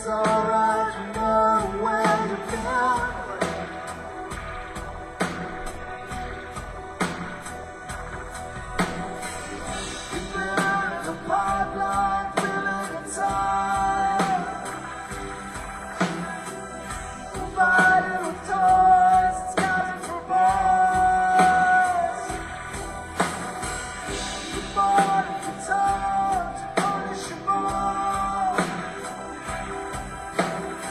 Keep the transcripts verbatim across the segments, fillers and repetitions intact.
it's alright, you know where you've been. You've been in the pipeline, filling the time. Provided with toys, it's coming for boys. You're born in the time to punish your boy.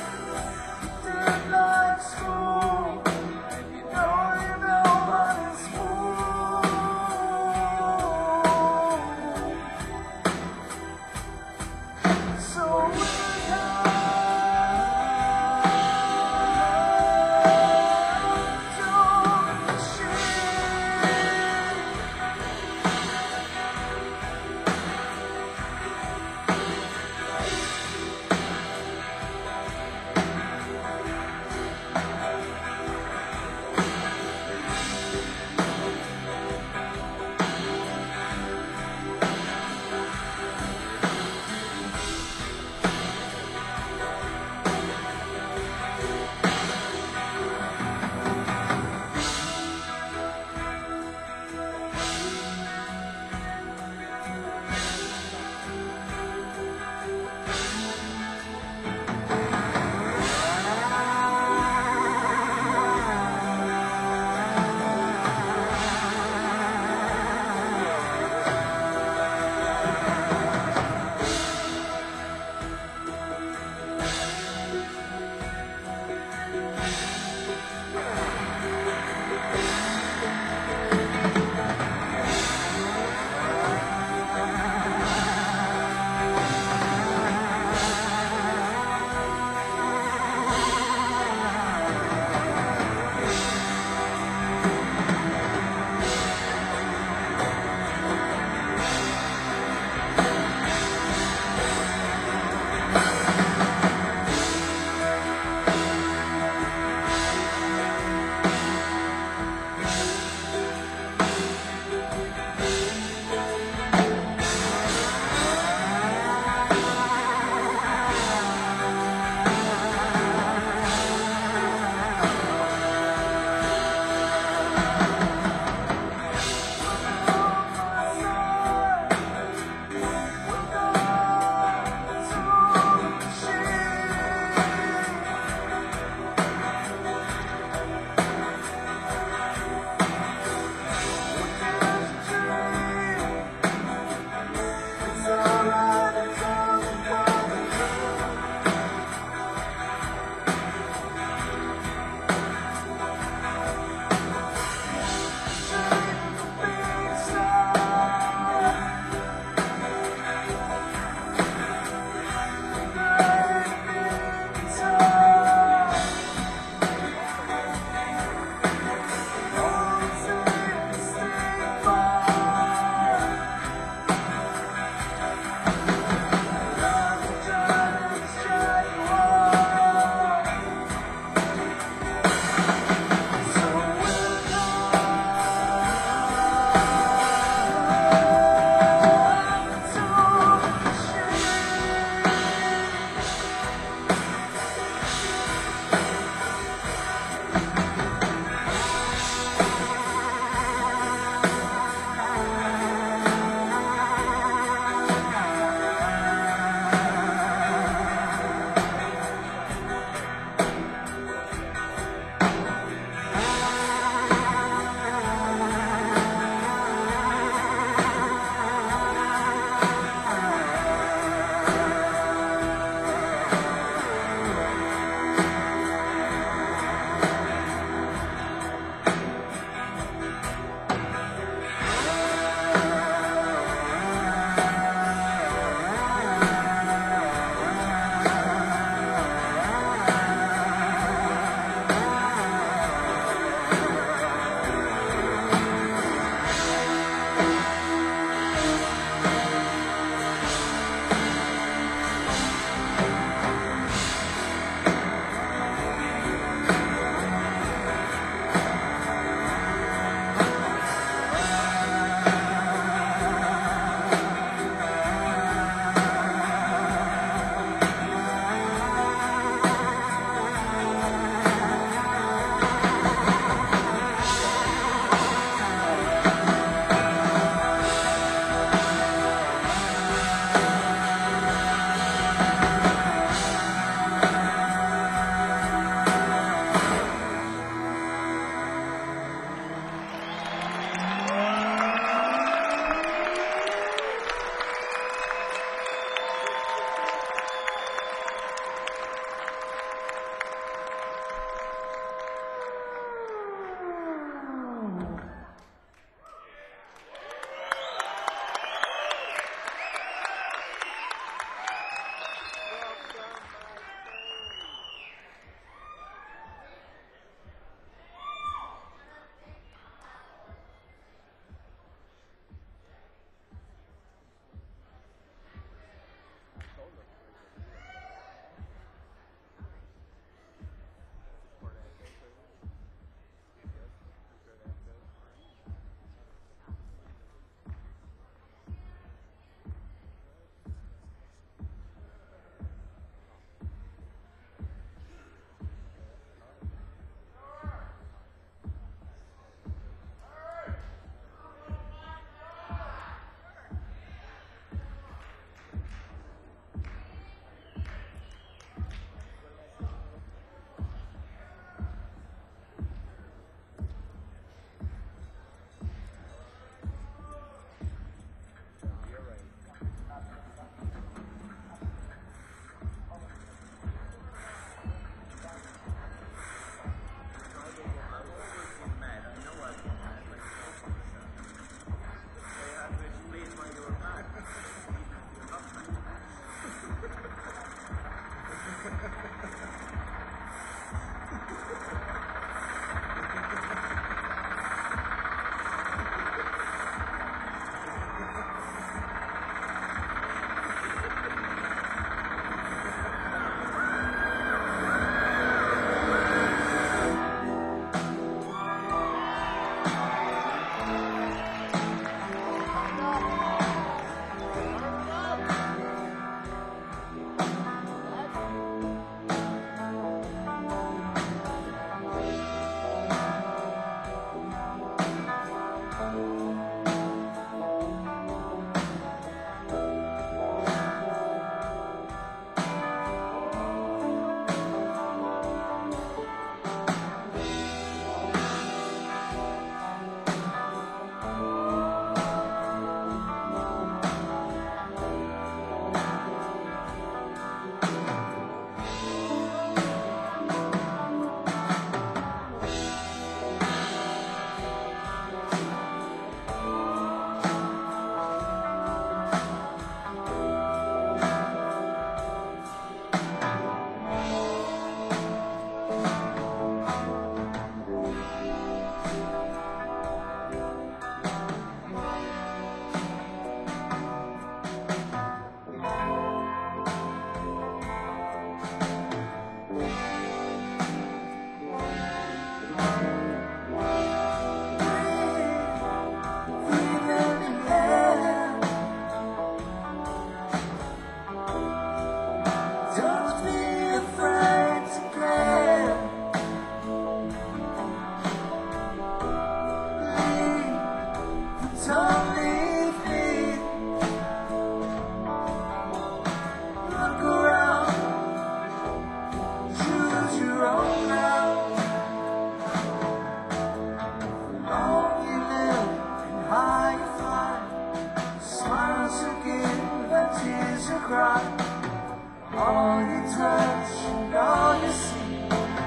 All you touch and all you see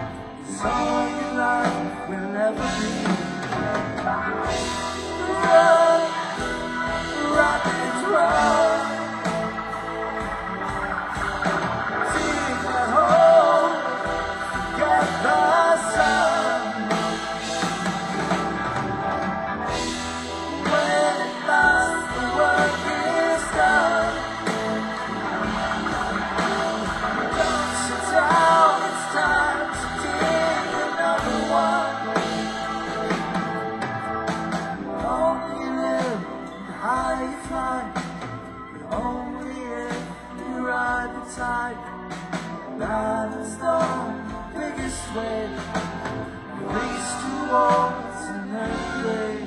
is all your life will ever be. Run, rockets run, take a hold, get the sun. When at last the work is done, don't sit down, it's time to dig another one. Long you live and high you fly, but only if you ride the tide. Balance the biggest wave, race towards an earthquake.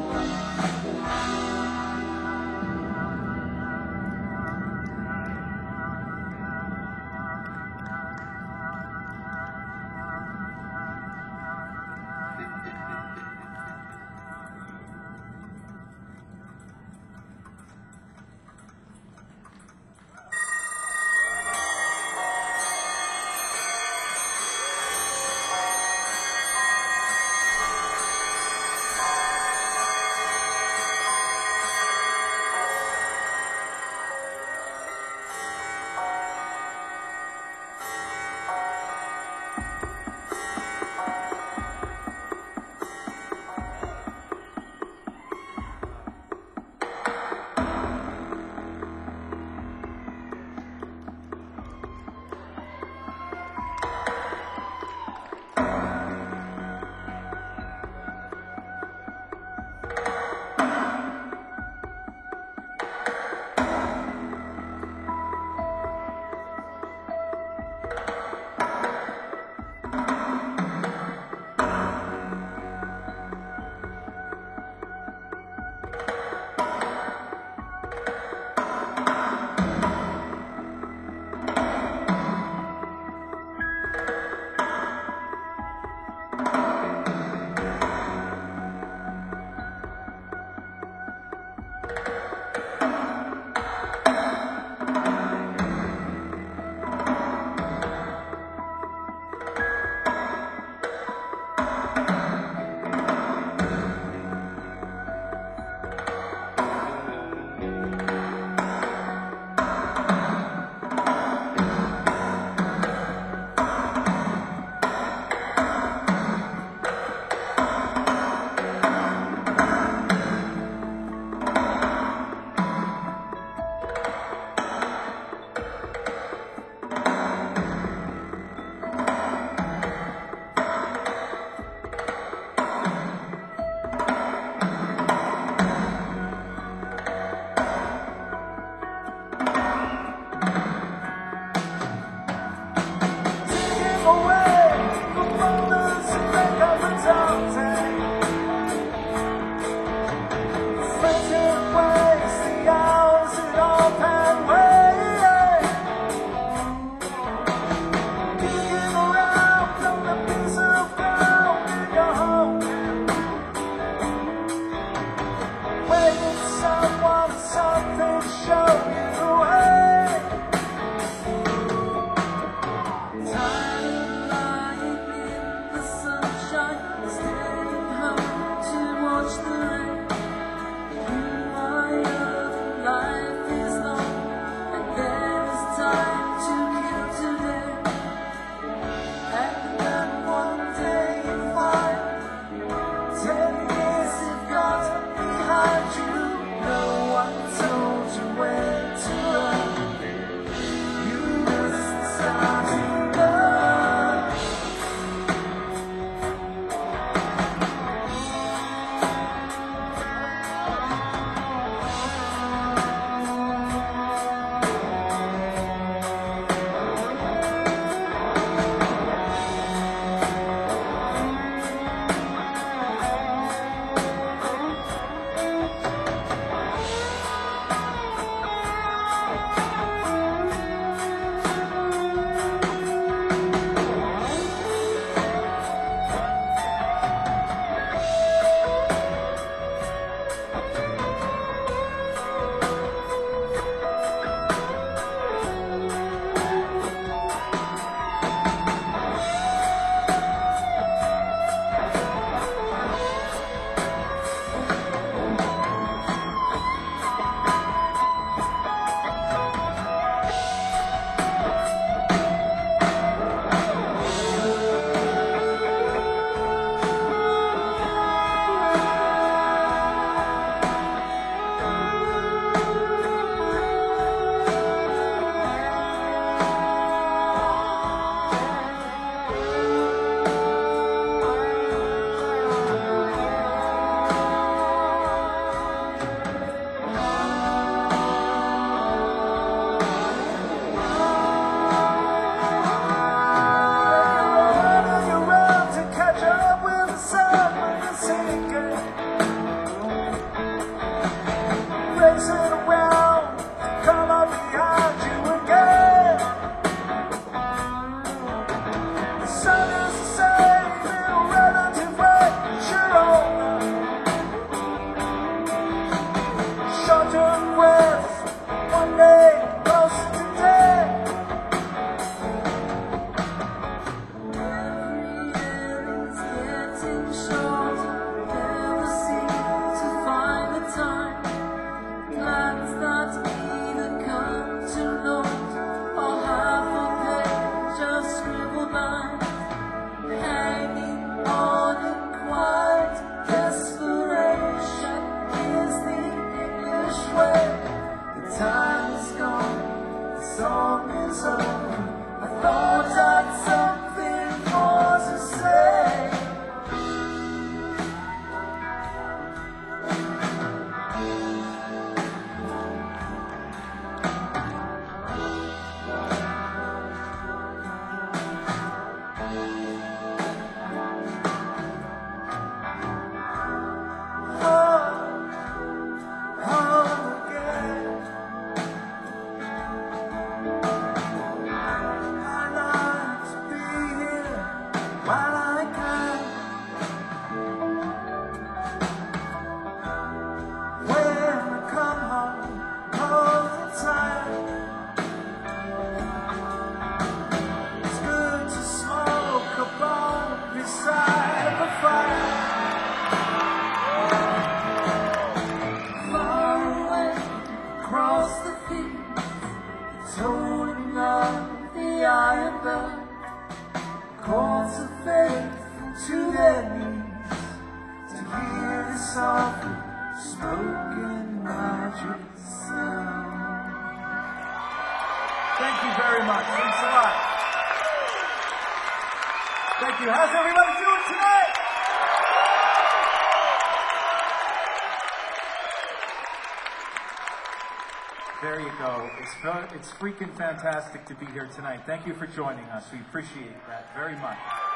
There you go. It's, it's freaking fantastic to be here tonight. Thank you for joining us. We appreciate that very much.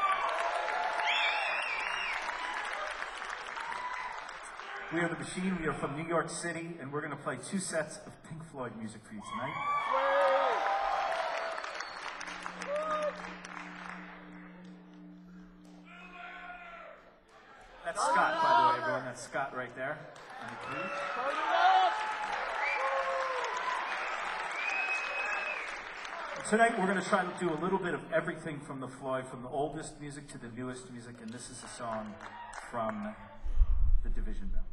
We are The Machine. We are from New York City, and we're going to play two sets of Pink Floyd music for you tonight. That's Scott, by the way, everyone. That's Scott right there. Tonight we're going to try to do a little bit of everything from the Floyd, from the oldest music to the newest music, and this is a song from the Division Bell.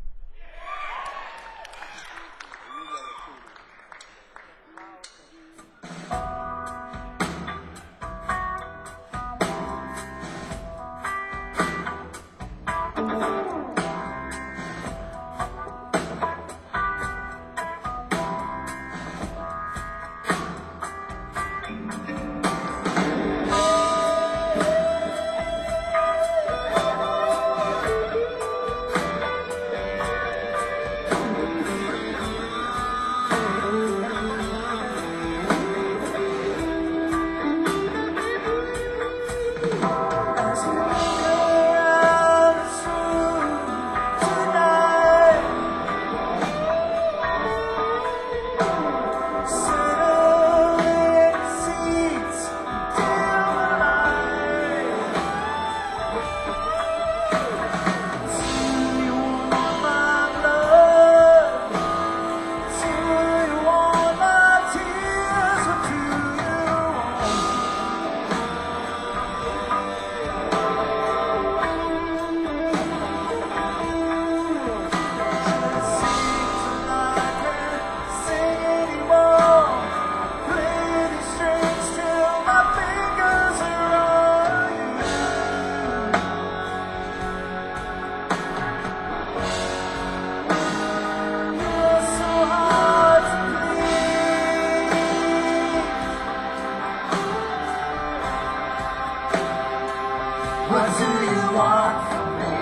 What do you want from me?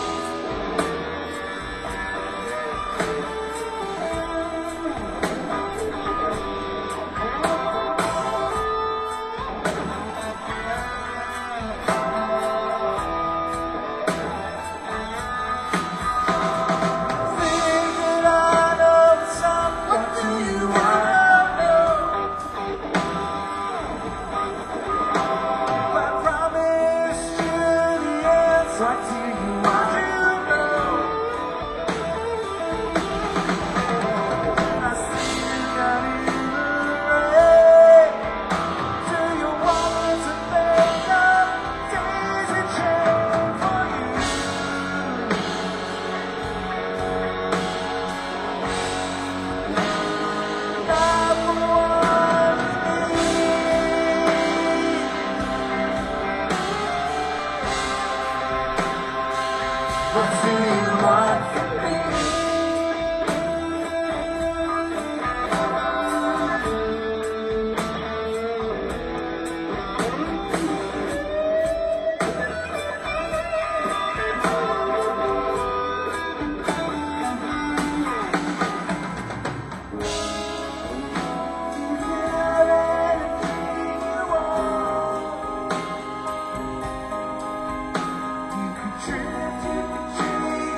What do you want from me? You could drift, you could dream.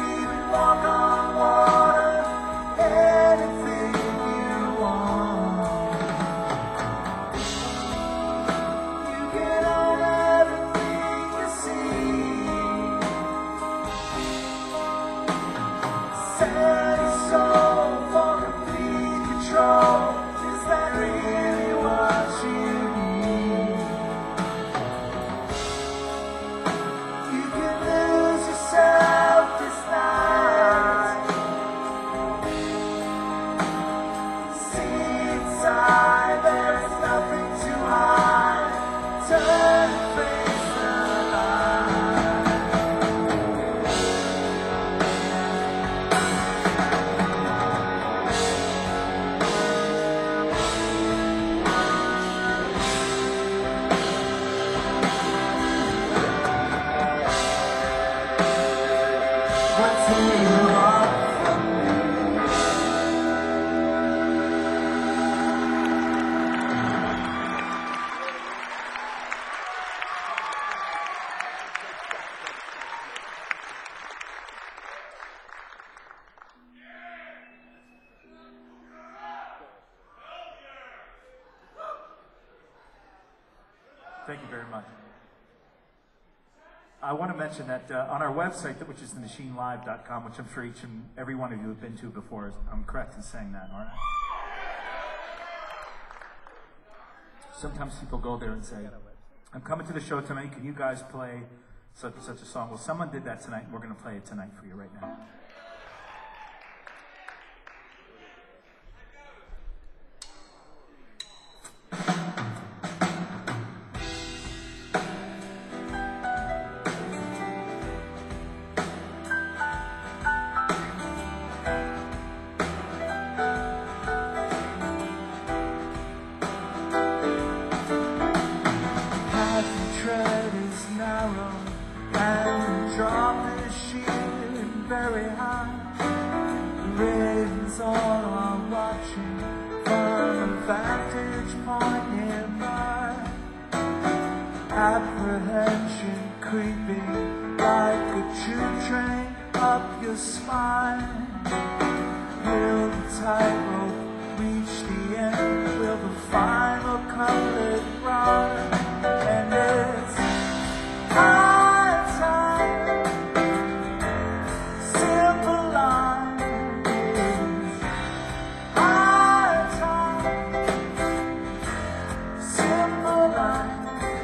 Thank you very much. I want to mention that uh, on our website, that- which is the machine live dot com, which I'm sure each and every one of you have been to before, is- I'm correct in saying that, aren't I? Sometimes people go there and say, I'm coming to the show tonight, can you guys play such and such a song? Well, someone did that tonight, and we're going to play it tonight for you right now. Apprehension creeping like a choo train up your spine. Will the tightrope reach the end? Will the final couplet run? And it's high time. Simple line is high time. Simple line.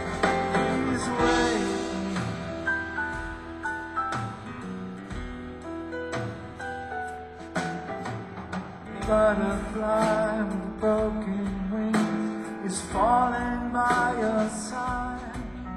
Butterfly with broken wings is falling by your side.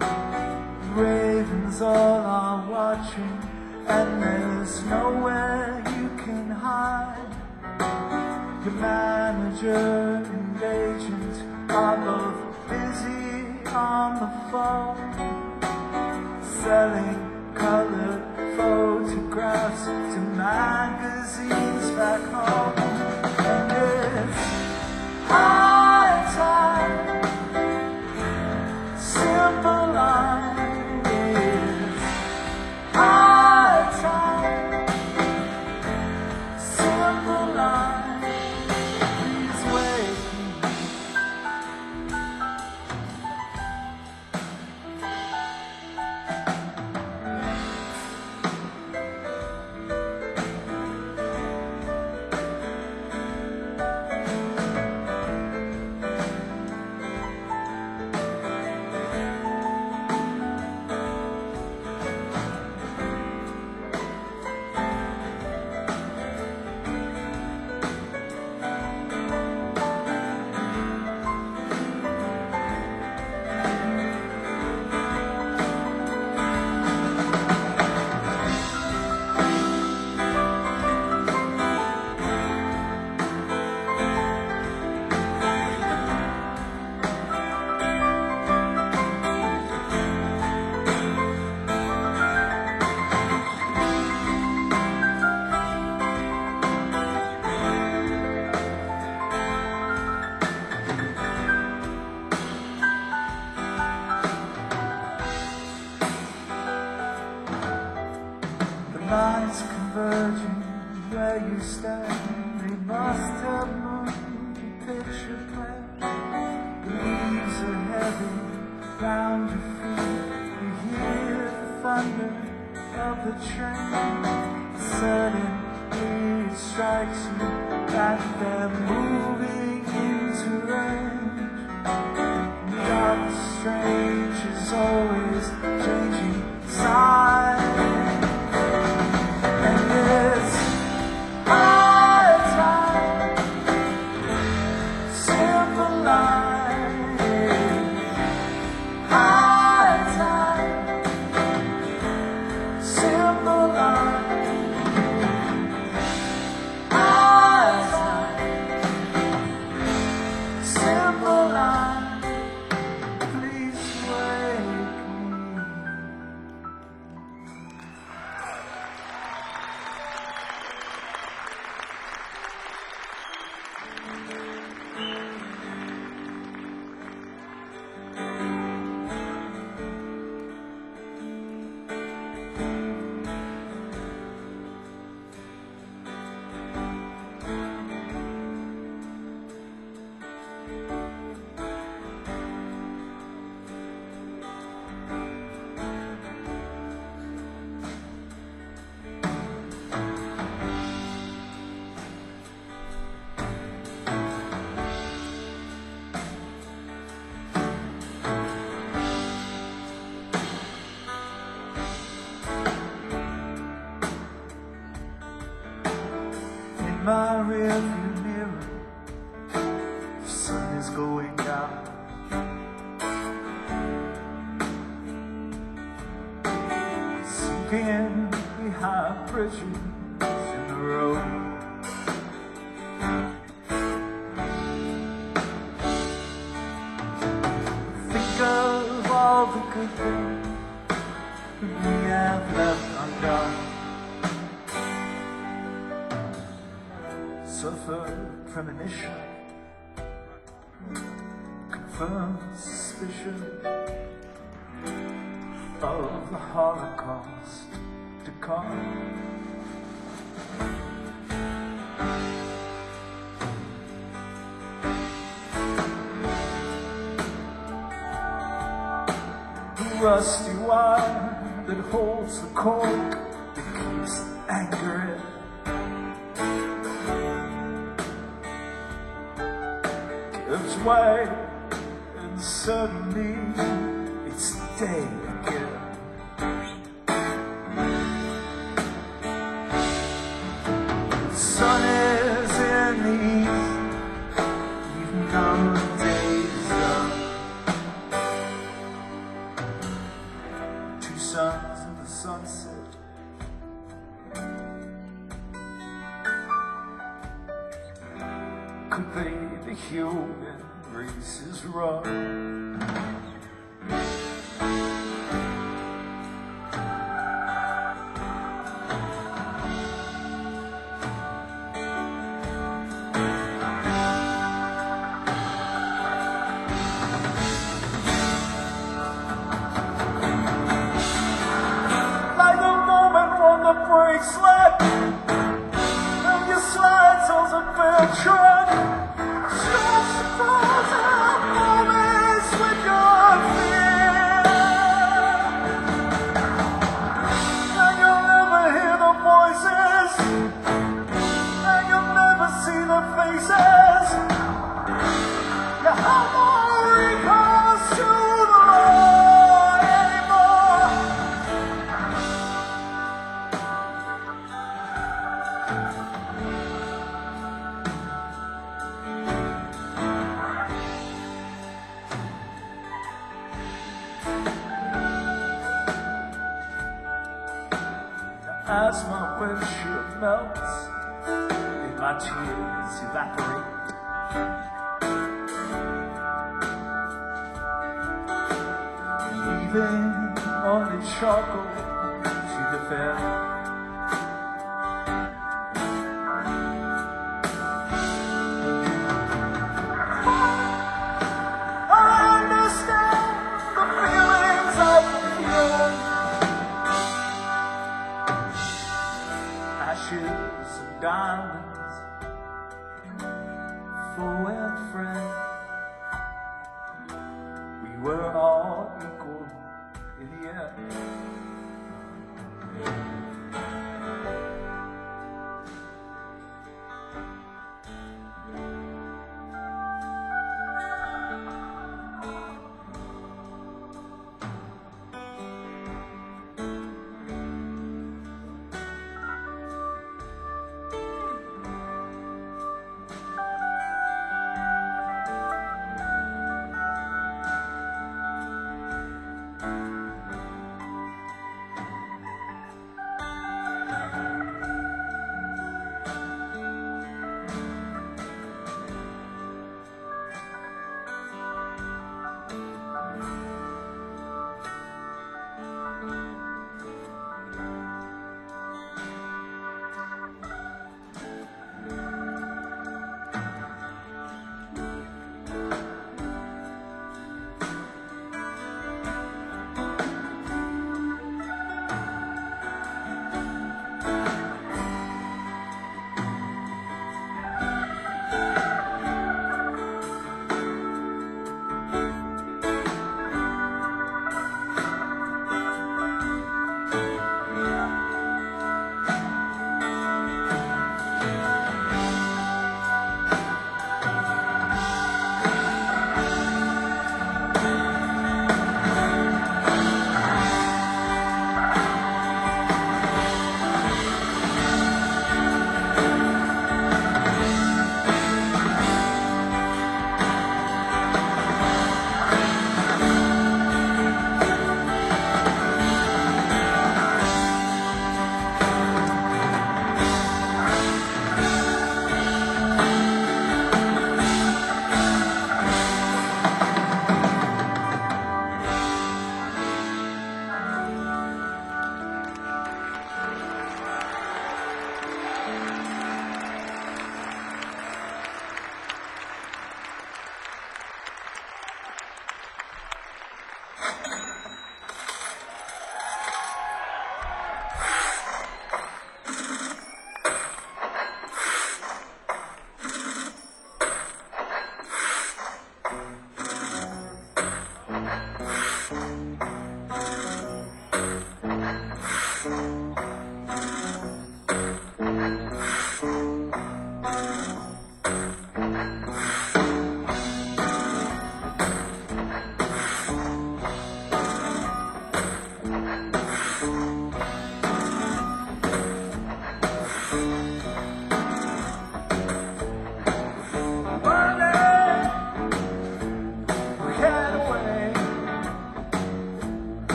Ravens all are watching, and there's nowhere you can hide. Your manager and agent are both busy on the phone, selling colored photographs to magazines back home. And it's high time. Simple line is high time. Simple line, please wait. Lines converging where you stand. They must have moved the picture plan. The leaves are heavy round your feet. You hear the thunder of the train. Suddenly it strikes you that they're moving into range. Doctor Strange is always changing sides. Simple line, please wake me. my rearview mirror, the sun is going down. Sinking behind bridges in the road. Think of all the good things we have left undone. Suffer premonition, confirmed suspicion of the Holocaust to come. The rusty wire that holds the cork that keeps the anger in. Gives way, and suddenly it's day again. The sun is in the east, even though the day is done. Two sons of the sunset, could they the human race is run? Like the moment when the brakes slip and you slide on the big truck. Stretch the frozen moments with your fear, and you'll never hear the voices, and you'll never see the faces. You have no recourse to the Lord anymore. As my windshield melts and my tears evaporate, leaving only charcoal to defend. I understand the feelings of fear. Ashes and diamonds, foe and friend. We were all equal in the end.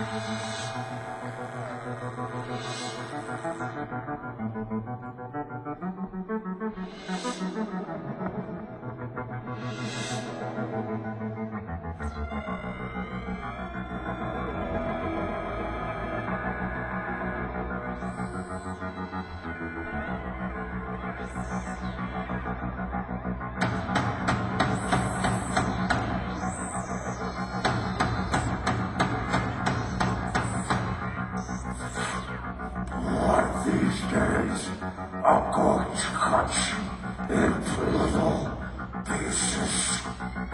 These days, I'm going to cut you into little pieces.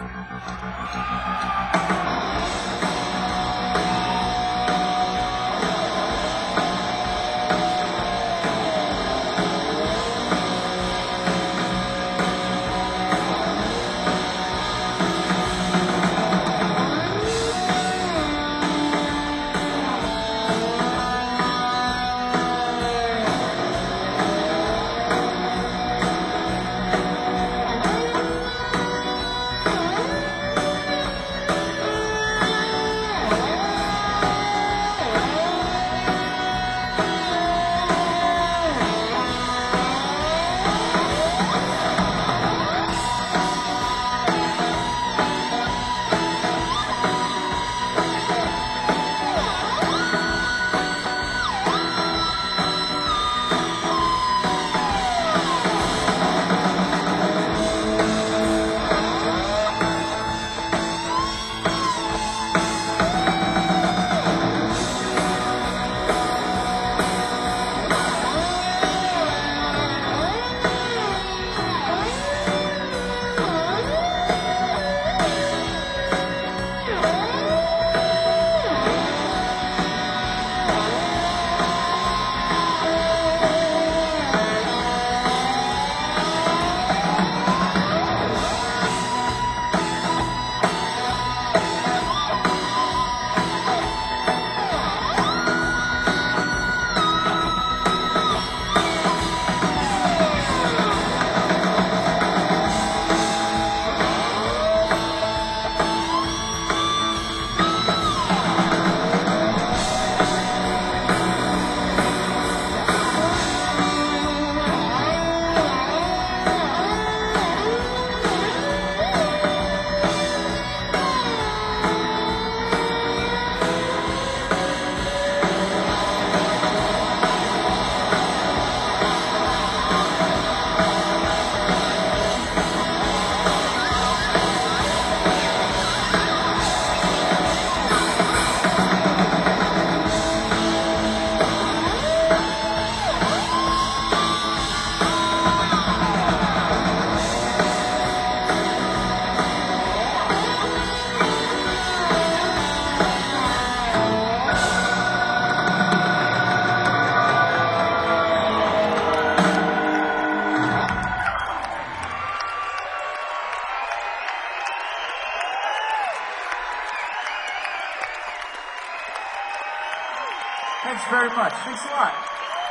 Thanks very much. Thanks a lot.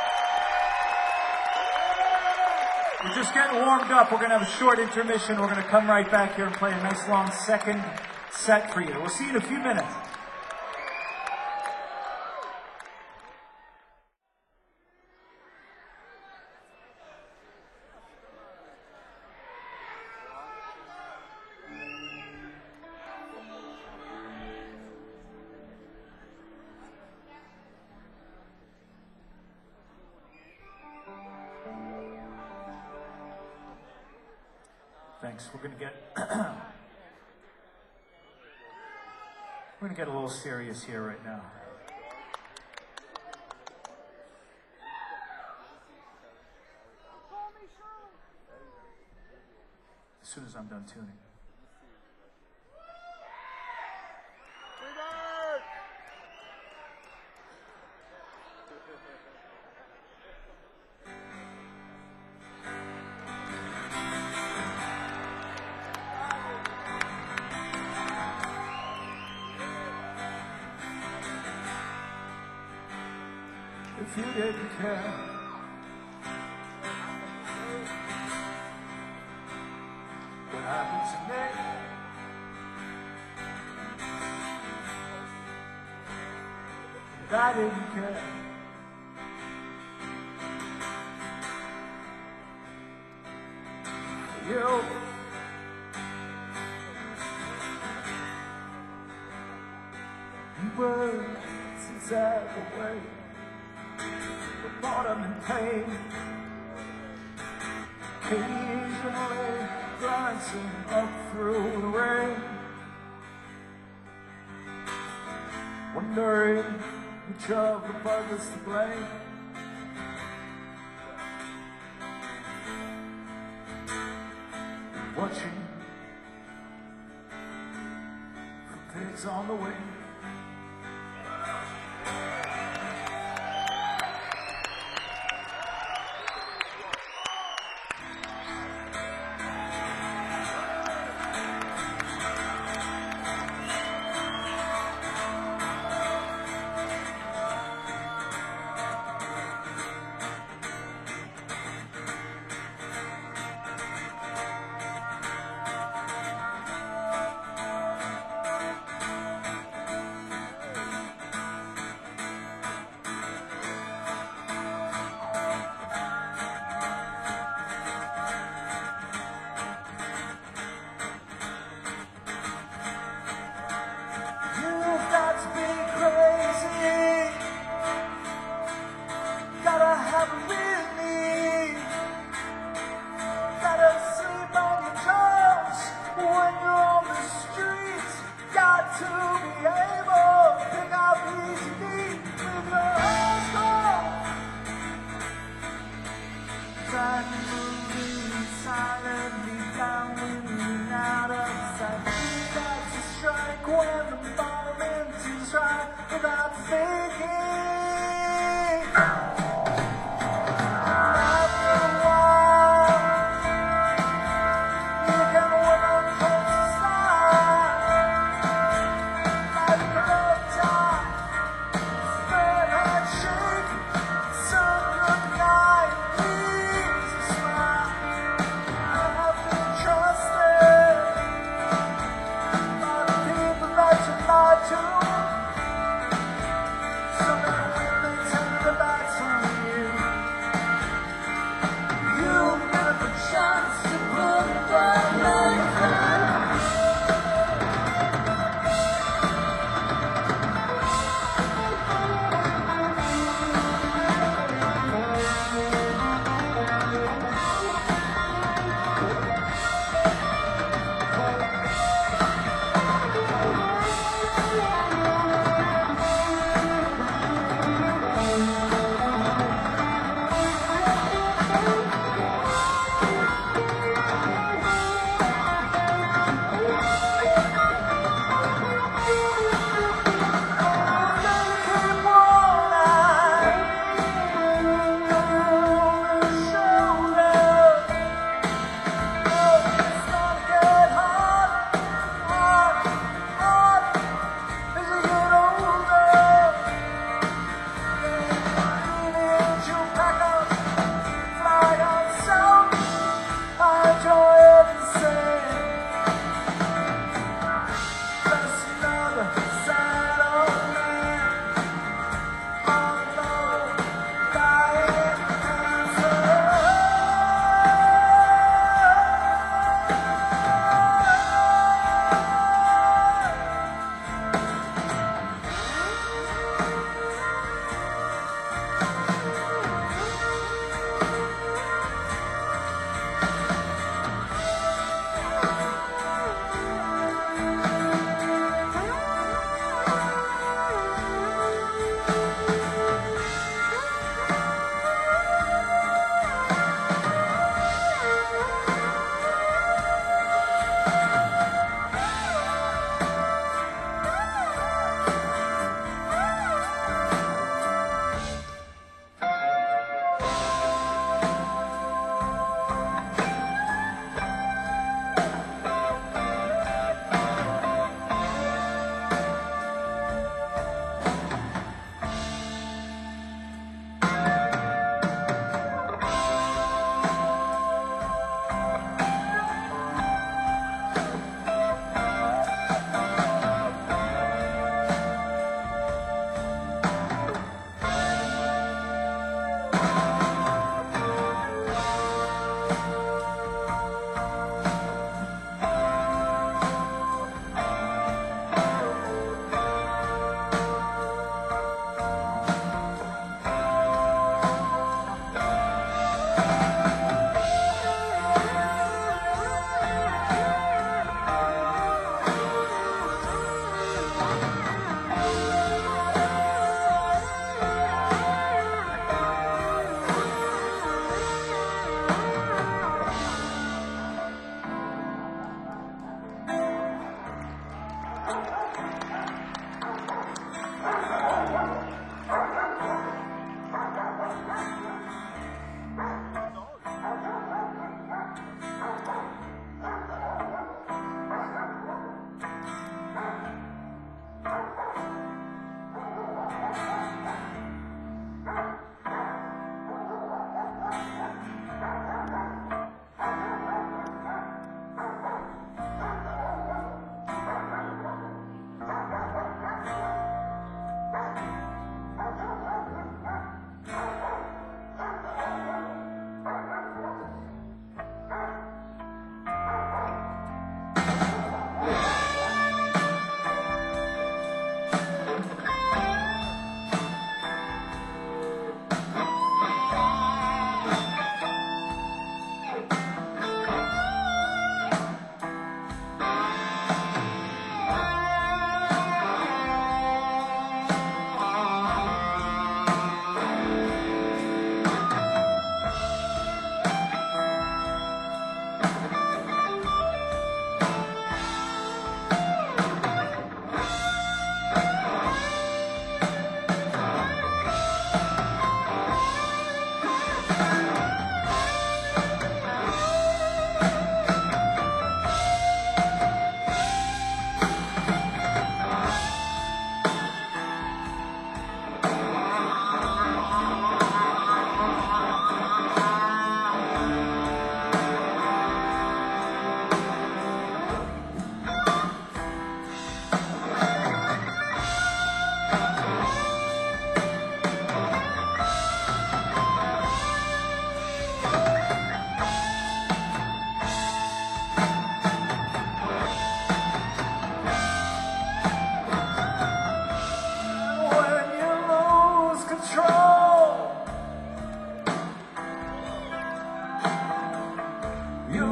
We're just getting warmed up. We're going to have a short intermission. We're going to come right back here and play a nice long second set for you. We'll see you in a few minutes. Thanks. We're going to get we're going to get a little serious here right now. As soon as I'm done tuning. If you didn't care, what happened to me? I didn't care. You. Words inside the way, the bottom in pain, occasionally glancing up through the rain, wondering which of the buggers to blame. Watching for pigs on the wing.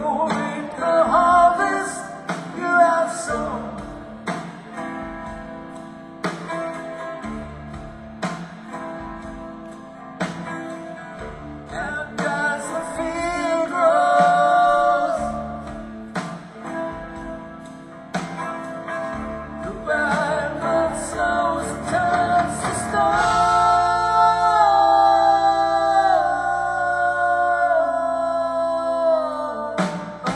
you'll reap the harvest you have sown. And as the field grows, the bad blood slows and turns to stone.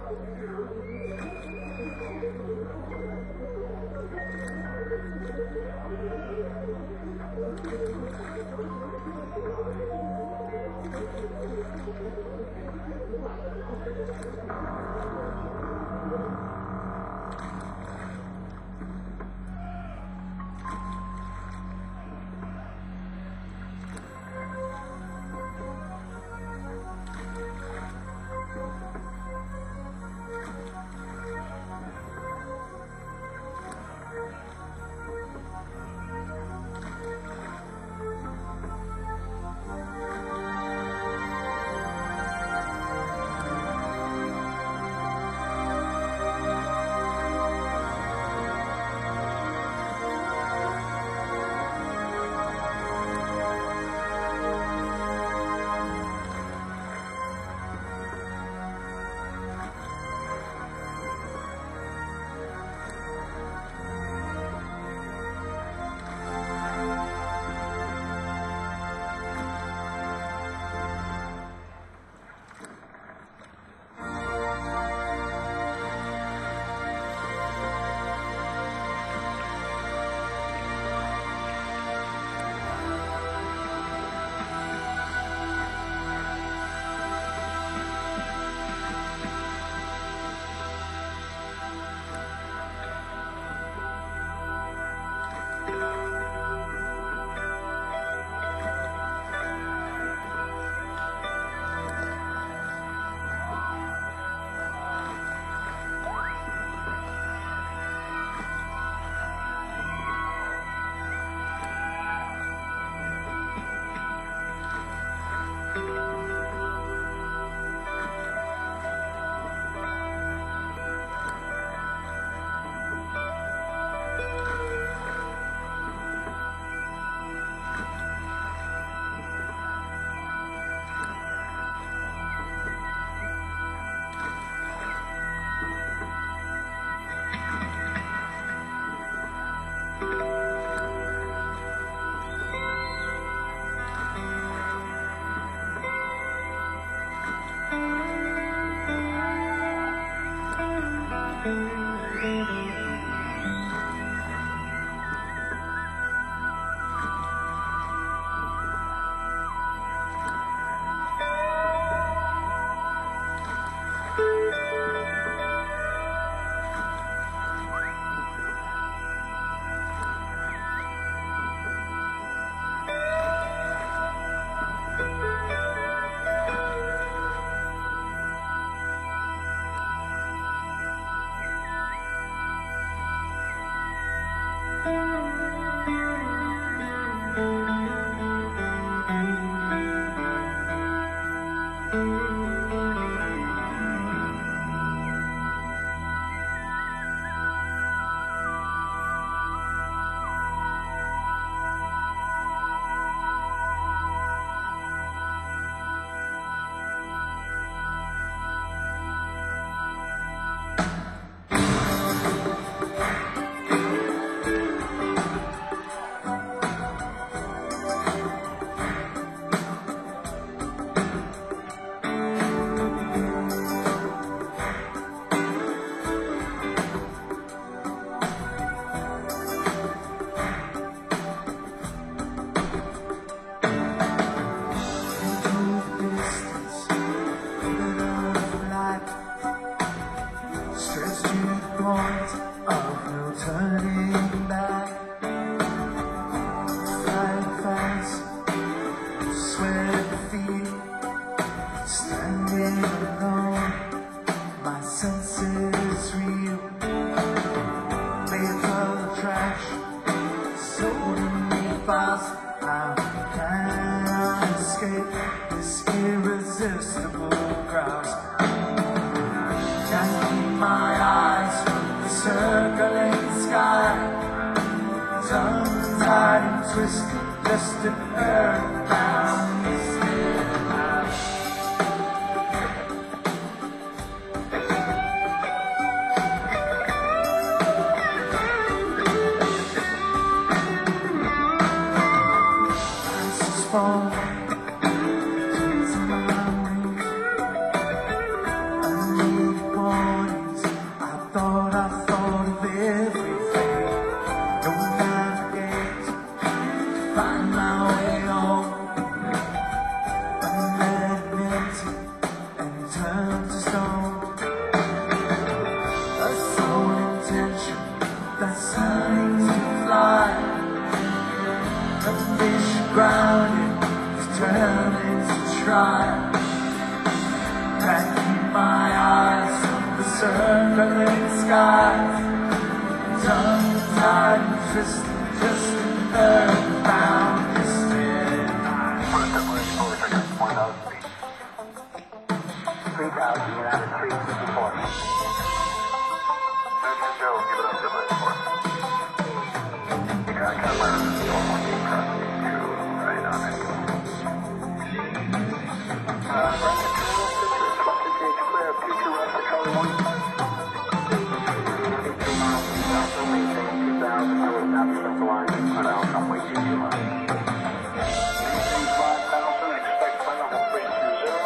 Fall to my room. I need one. turned to stone. A sole intention that's turning to fly. But the fish grounded is turning to try. Backing my eyes from the circling skies. Tongue-tied and twisted, just an earthbound despair. three thousand, you're out of three fifty-four. Joe, give it up to my four. Yeah, I got my four one eight crossing two, right on it. Uh, right into the picture, cluster gauge clear, future west to Charlie one. two miles south, so maintain two thousand, I was not central line, put out runway two two line. Maintain five thousand, expect final of three two zero.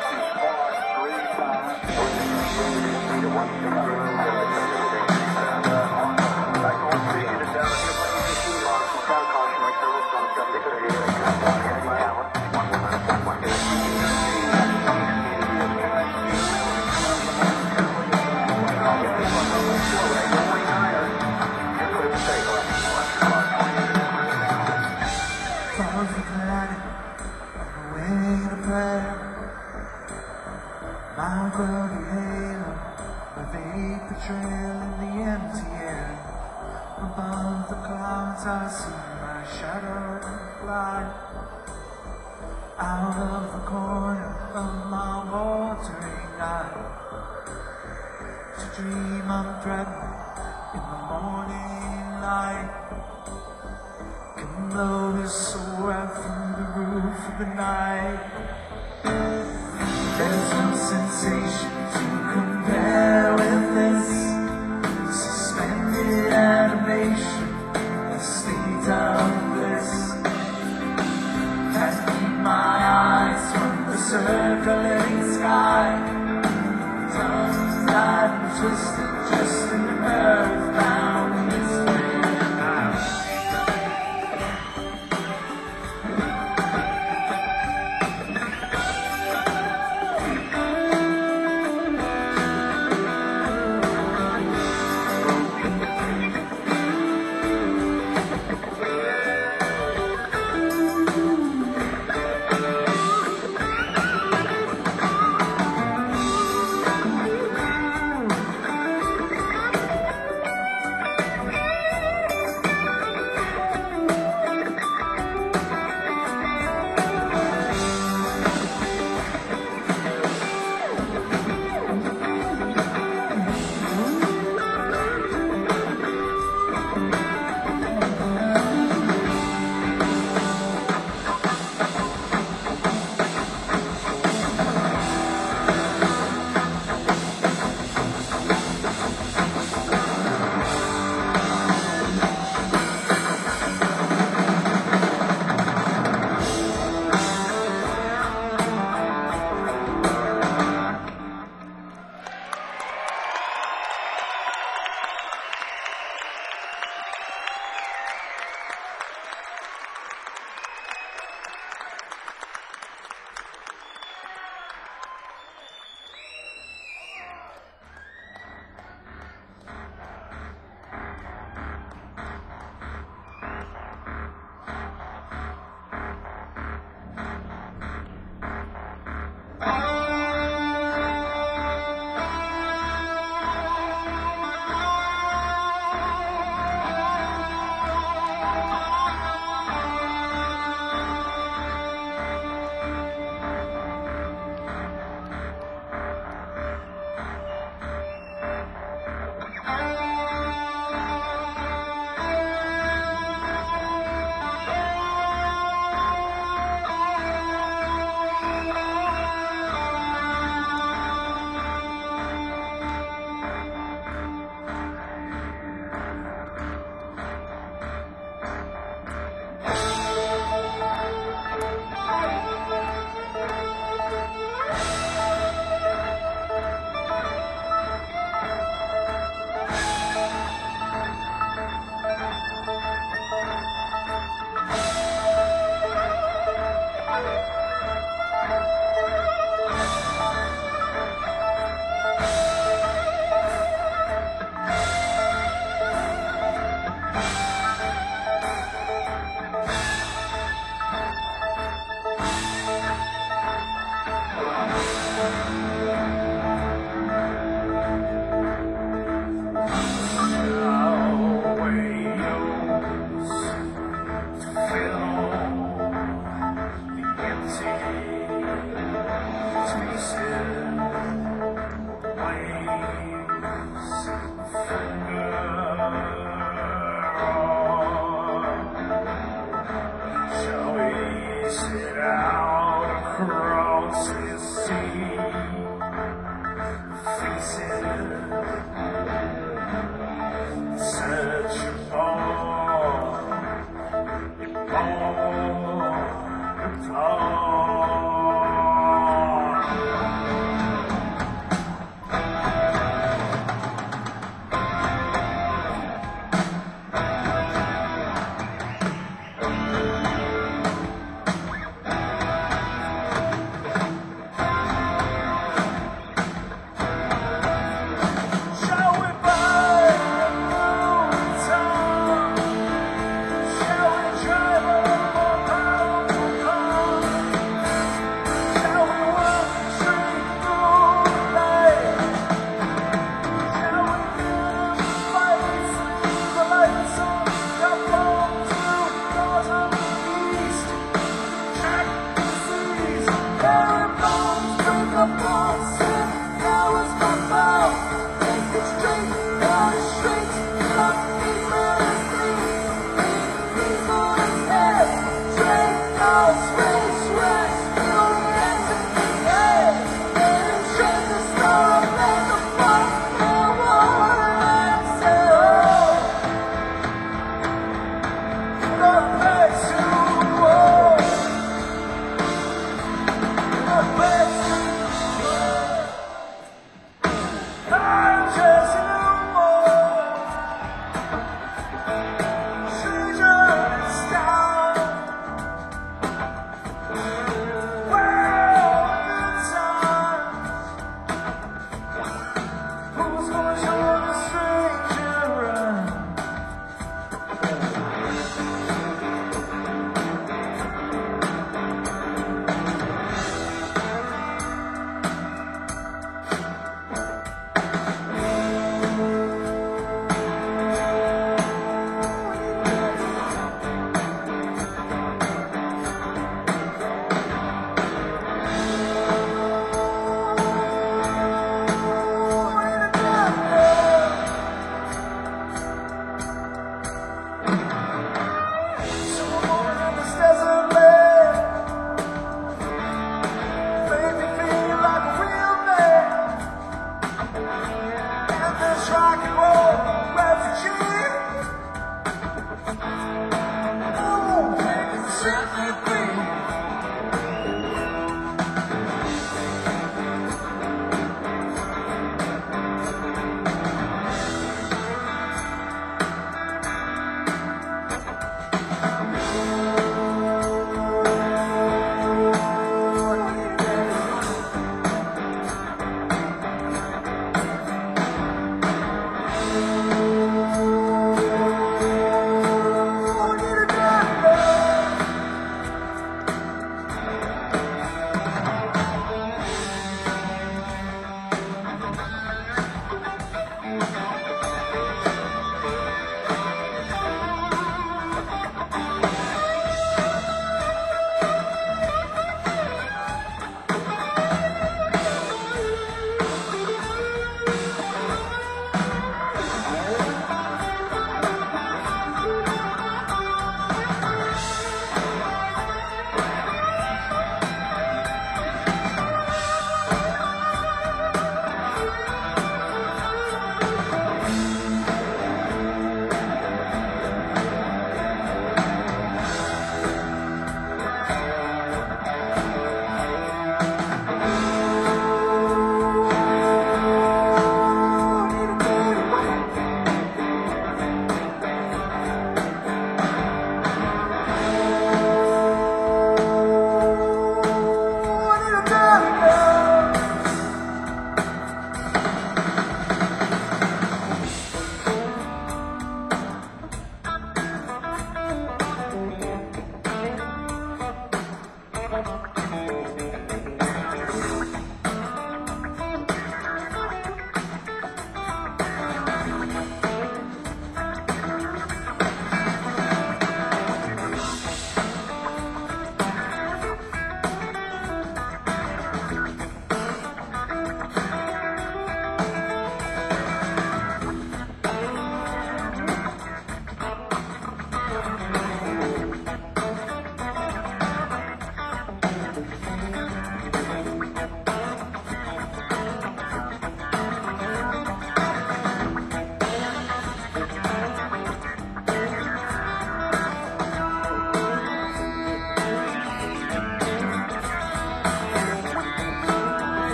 Follows the planet on the way to prayer. My grubby halo, a vapor trail in the empty air. Above the clouds I see my shadow fly. Out of the corner of my watering eye. To dream I'm threatened in the morning light. Can blow this soul out through the roof of the night. There's no sensation to compare with this suspended animation, a state of bliss. Can't keep my eyes from the circling sky. Tongue-tied and twisted, just an earthbound despair.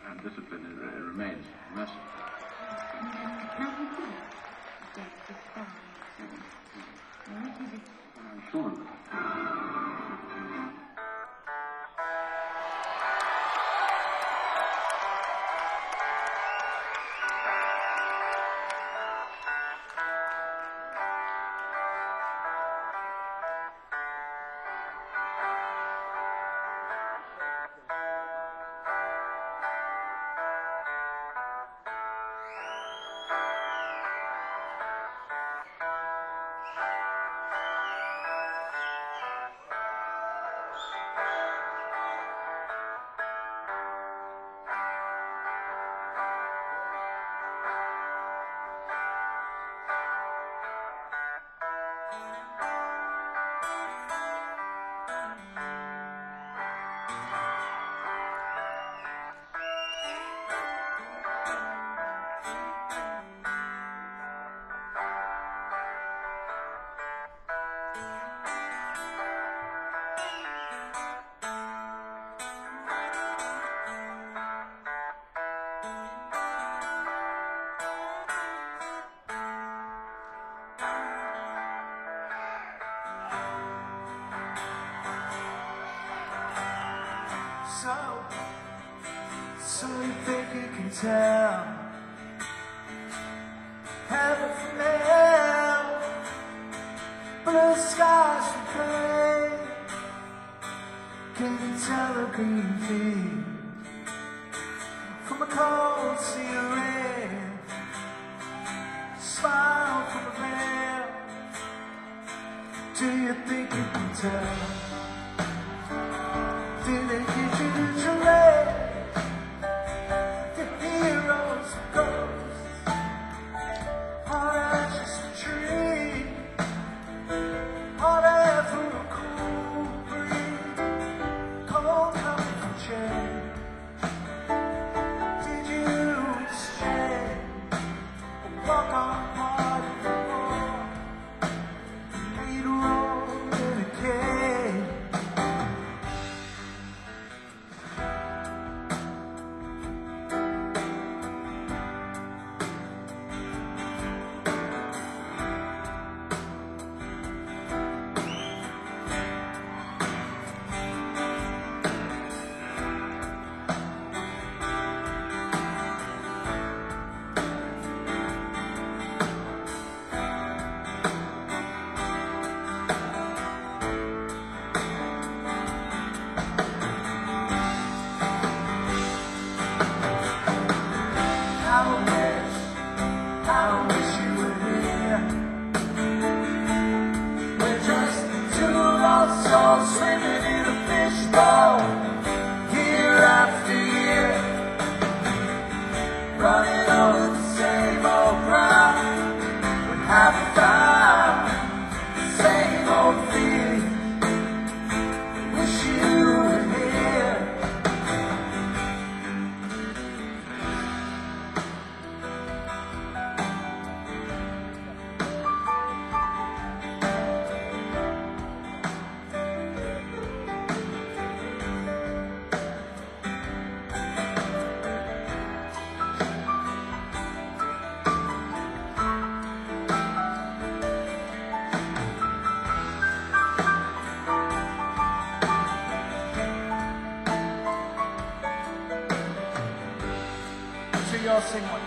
and discipline it, it remains a message. I'm sure of that. So, so you think you can tell heaven from hell, blue skies from gray? Can you tell a green field from a cold sea of red? Smile from a veil. Do you think you can tell? Did they get you to lay the heroes and ghosts? Are they just a dream? Are they for a cool breeze? Cold coming from change. Did you stay or walk on hard and more? Lead a road in a cave. Swimming in a fishbowl, year after year, running over the same old ground, with half a time, the same old fear. Wish you were here. So y'all sing one.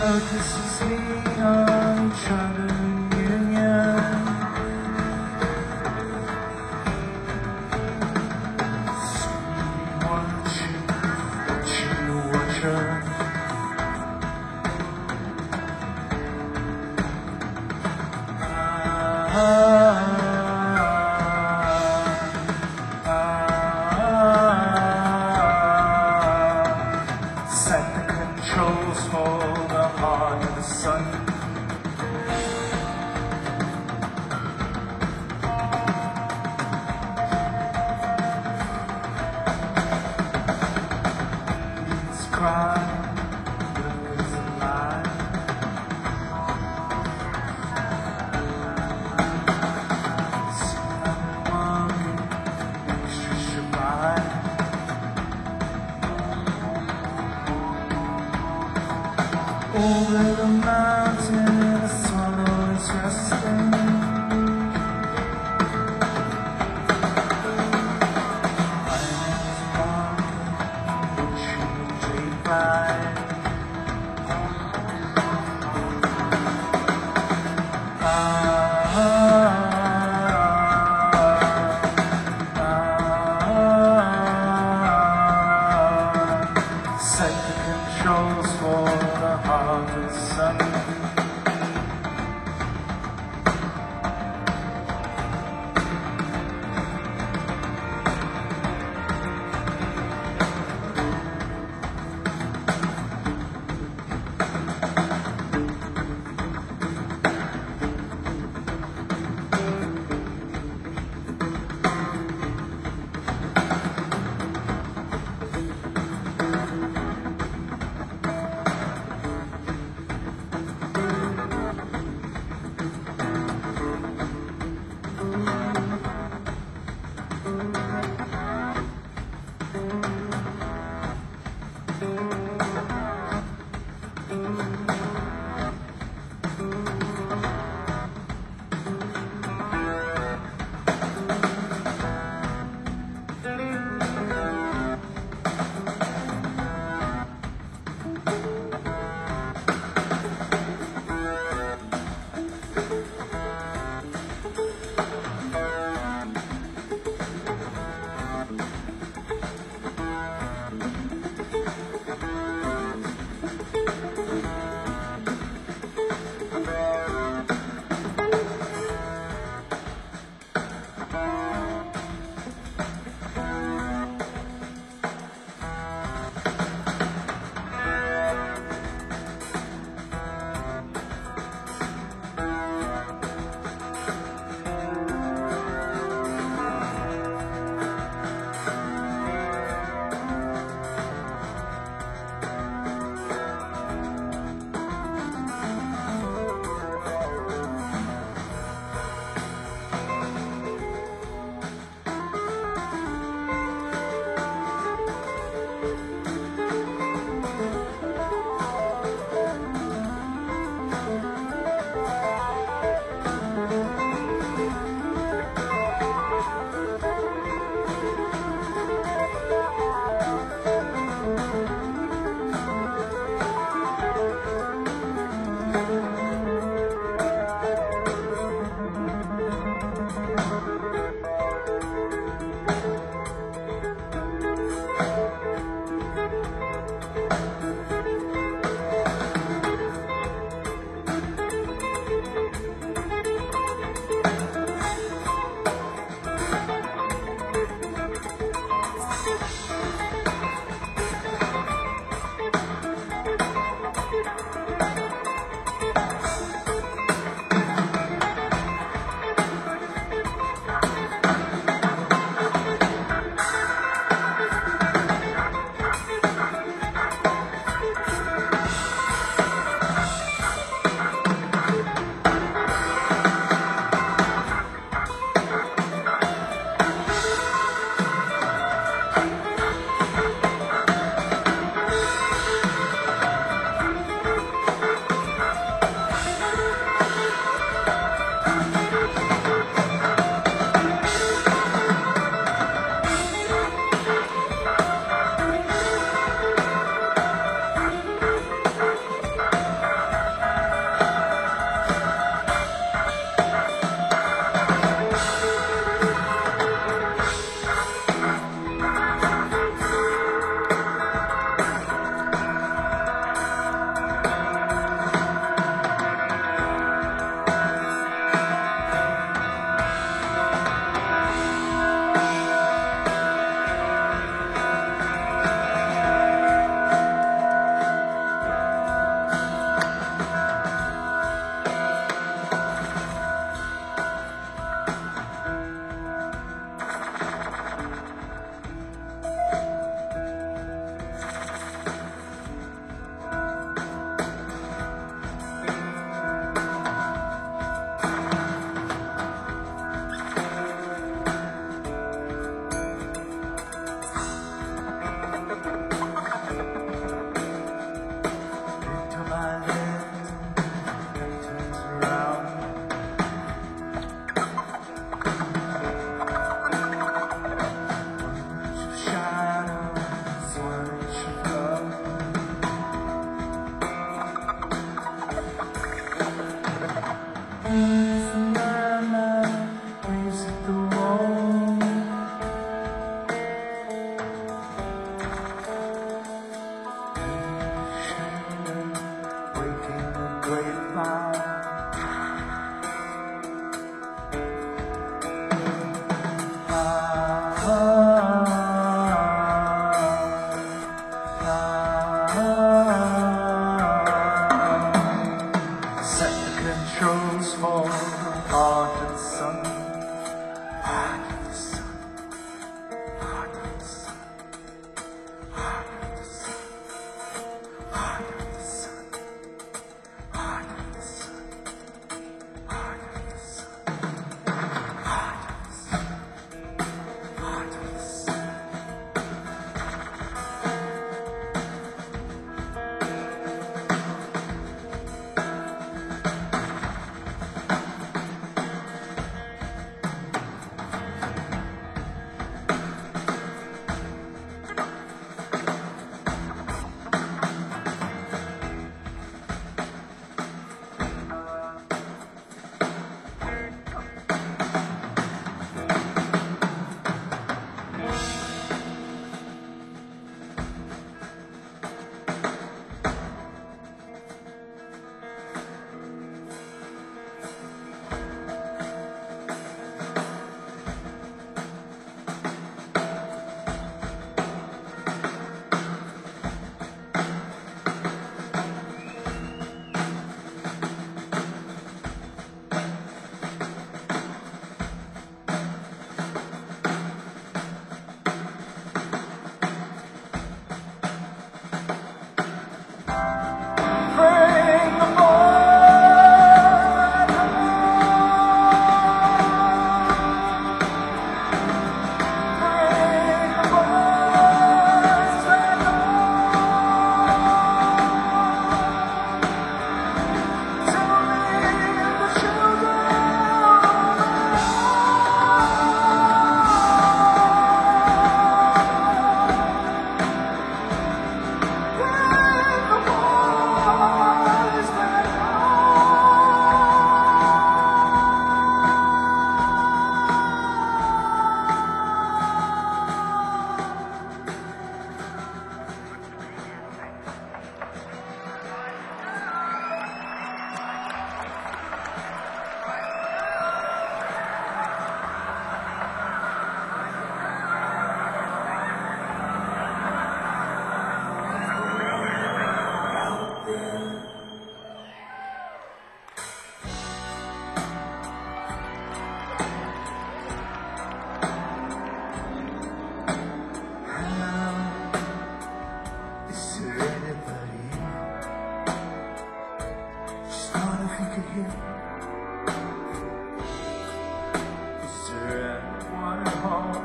Oh, this is me on Charter Union. Sweetie, watch you, watch you, watch her. Set the controls for the heart of the sun. Please cry, look is alive. Over the mountain, a swallow is resting. My name is Mark, which you take by. Set the controls for the harvest sun. Set the controls for heart and sun. Heart and sun. Heart and sun. Heart and sun. Heart and sun. Heart and sun. Heart and sun. Heart and sun. Heart and sun. Bring the boy Bring the boys back home. To leave the children Bring the boys back Is there anybody? Just thought if you could hear. Is there anyone at home?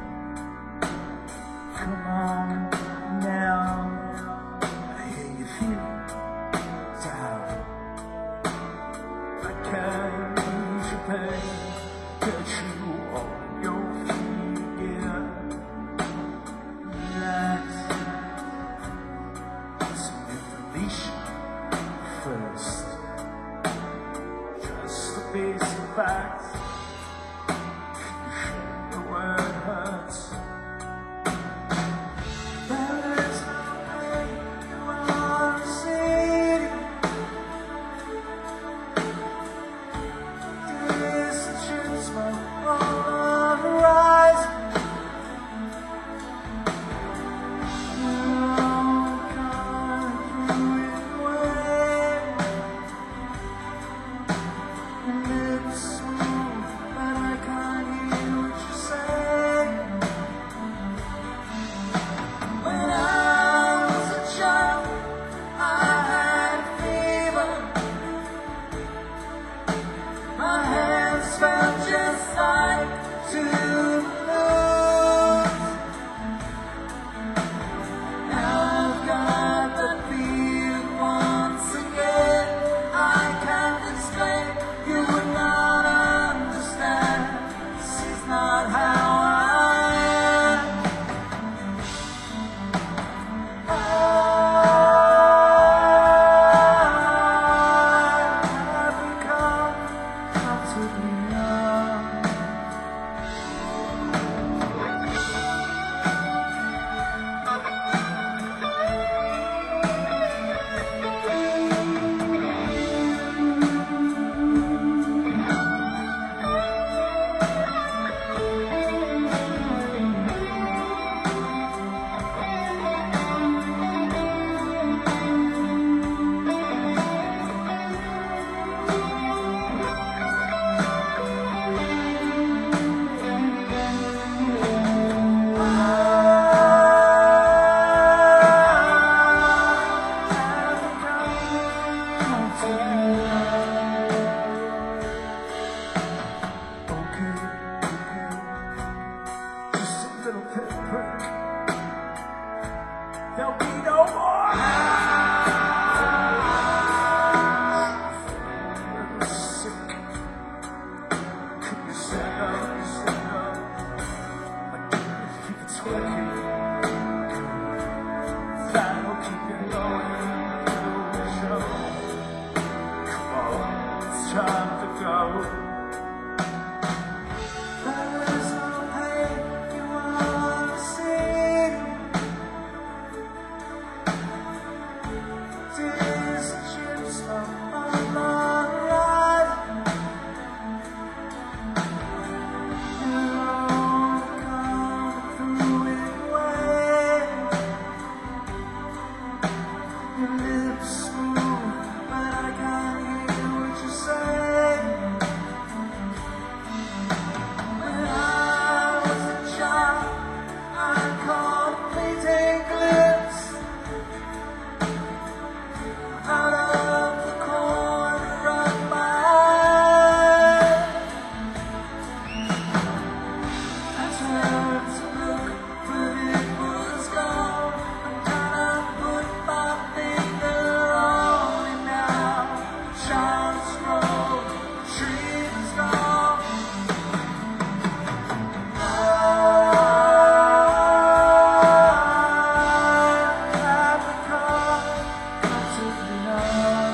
Come on now. I hear you feel down. I can't ease your pain. Get you on your feet again. Relax. Some information first. Just the basic facts. You should know where it hurts. There is no way you wanna see it. Decisions are on the rise. Lips Okay, okay, just a little pinprick. There'll be no more highs. A little sick. Could you stand up, you stand up? Like, keep it twerking. That'll keep you going through the show. Come on, it's time to go. There's no pain you wanna see. These chips are on my ride. You don't come through it way. Your lips move, but I can't hear what you say. When I was a child, I caught a fleeting glimpse out of the corner of my eye. I turned to look, but it was gone. I'm trying to put my finger on it now. Child's road, tree is gone. I have become comfortably numb.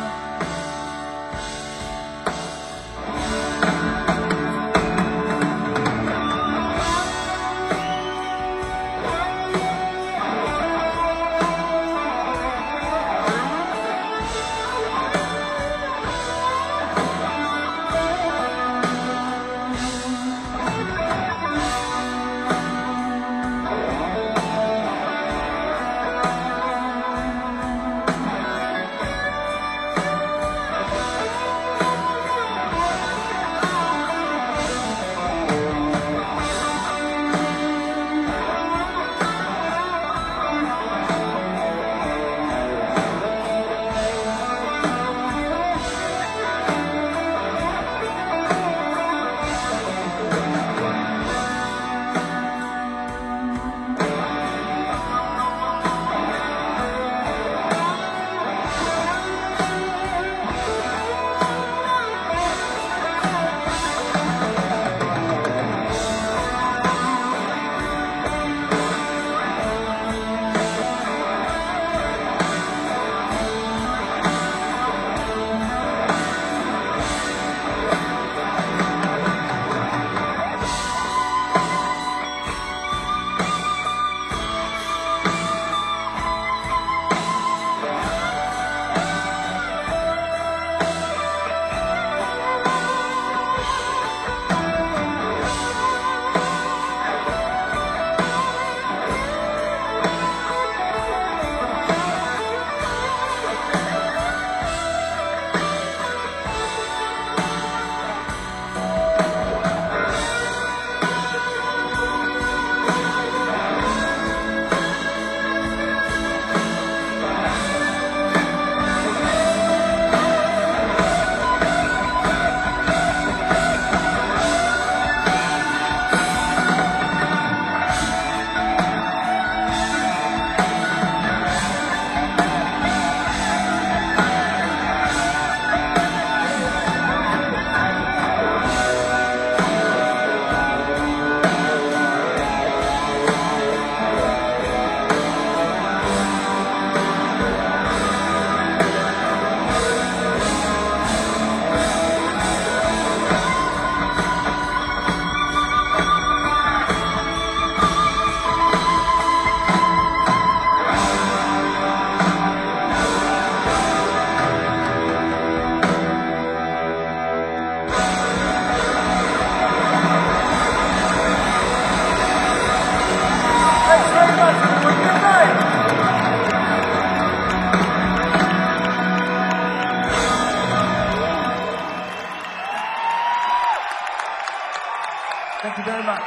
Thank you very much.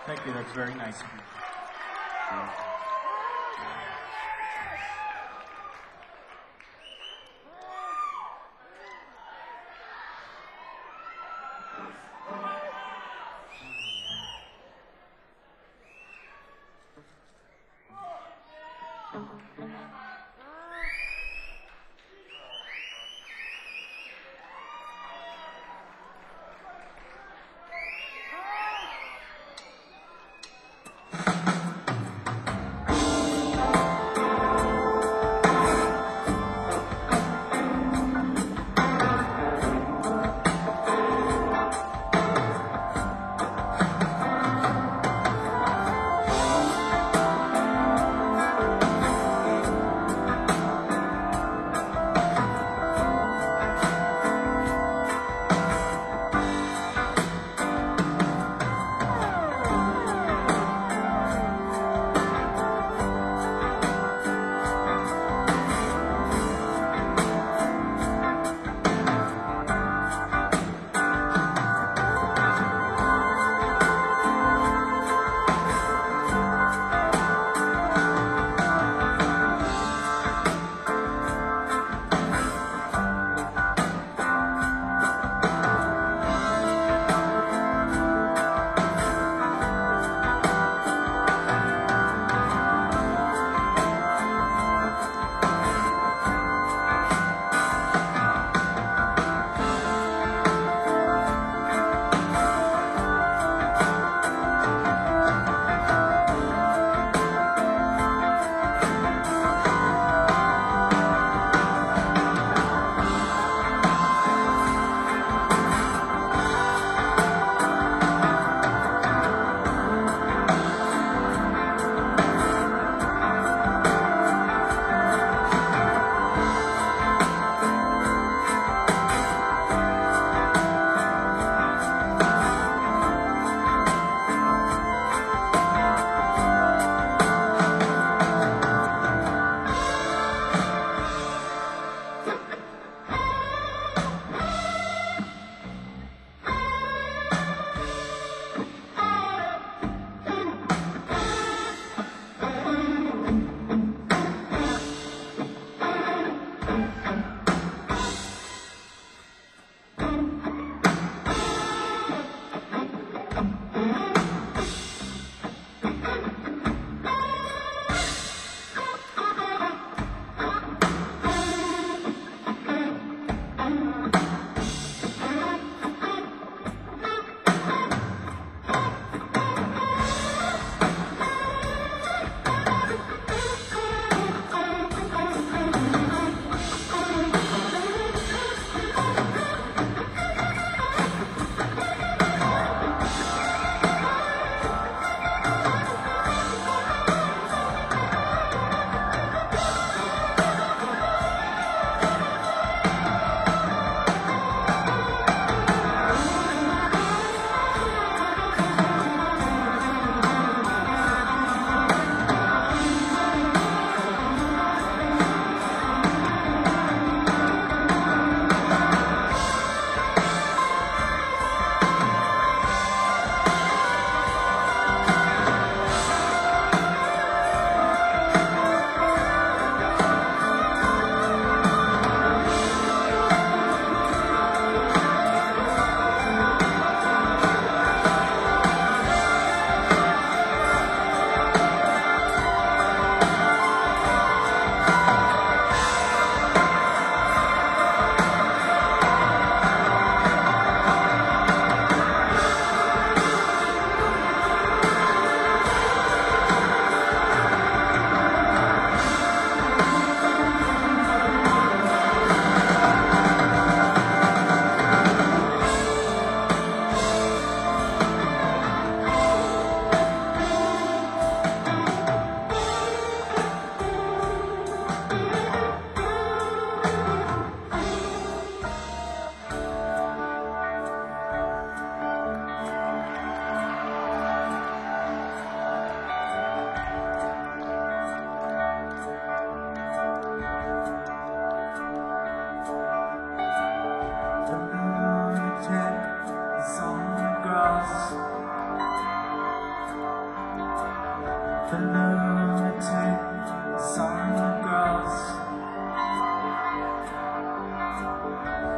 Thank you. That's very nice of you.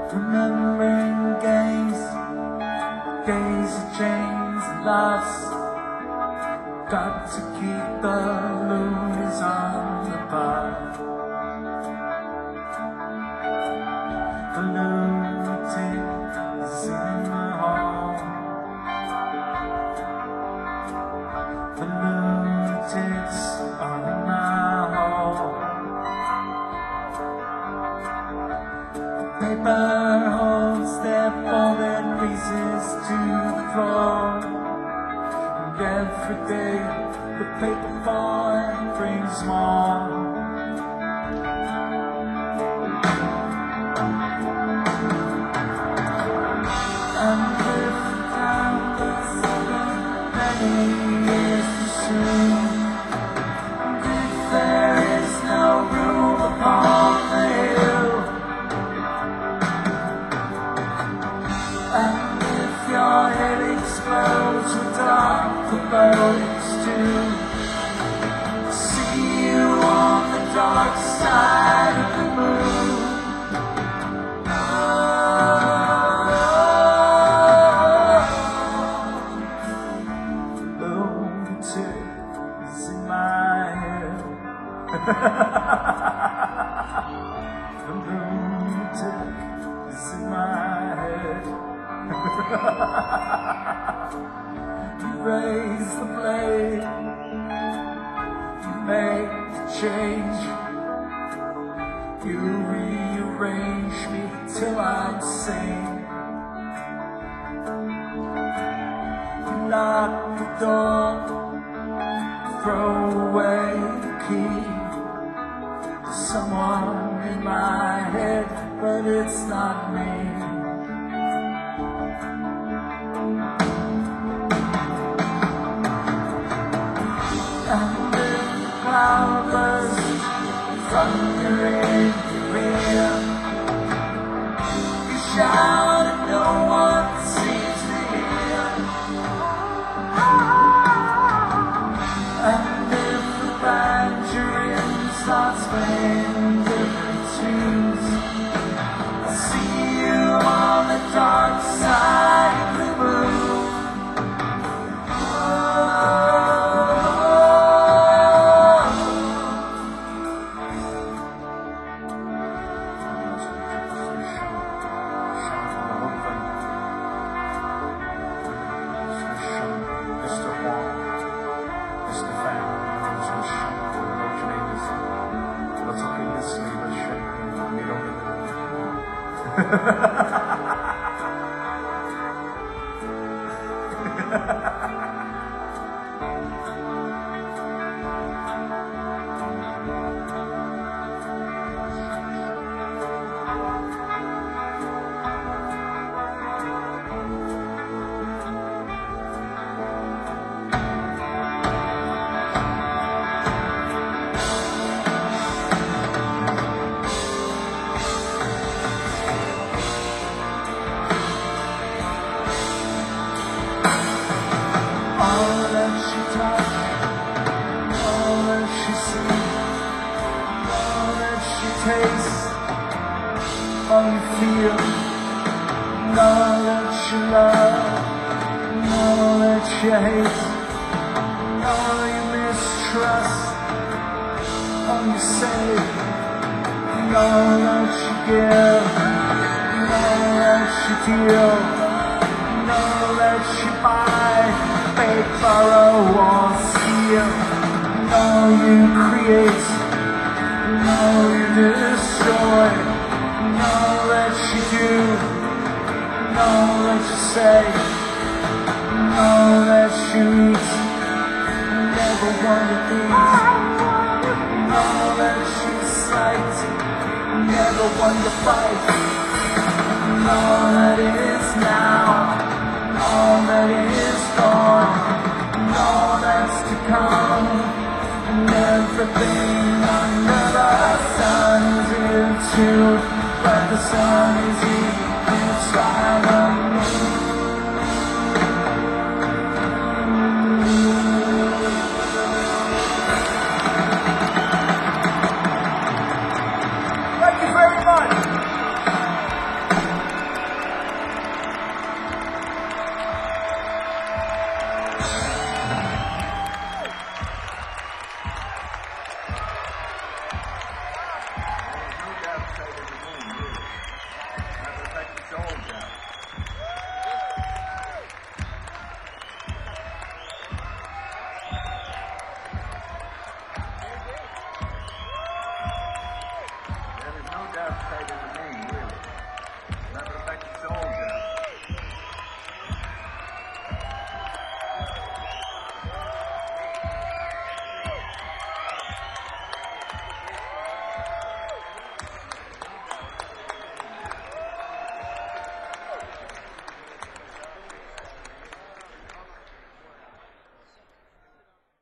remembering games, days of chains and laughs. Got to keep the loonies on the path. The lunatic is in the hall. The lunatics are in my hall. Paper holds their folded pieces to the floor. And every day the paper boy brings more. And if time was many years too soon, and if there is no room upon the hill, and if your head explodes with dark forebodings too, see you on the dark side of the moon. The lunatic is in my head. You raise the blade, you make the change, you rearrange me till I'm sane. You lock the door, throw away the key. Someone in my head, but it's not me. And if the cloud bursts, thunder in your ear, you shout and no one seems to hear. And if the tangerine starts playing different tunes, I see you on the dark side of the moon. Mister Wong, Mister Fan, Mister Shun, What's up in this sleeve? Shit, we don't all you feel, all that you love, all that you hate, all you mistrust, all you say, all that you give, all that you deal, all that you buy, fake, borrow, or steal, all you create, all you destroy. All that you do, all that you say, all that you eat, never one of these. All that you sight, never one to fight. All that is now, all that is gone, all that's to come, and everything under the sun is in tune. But the sun is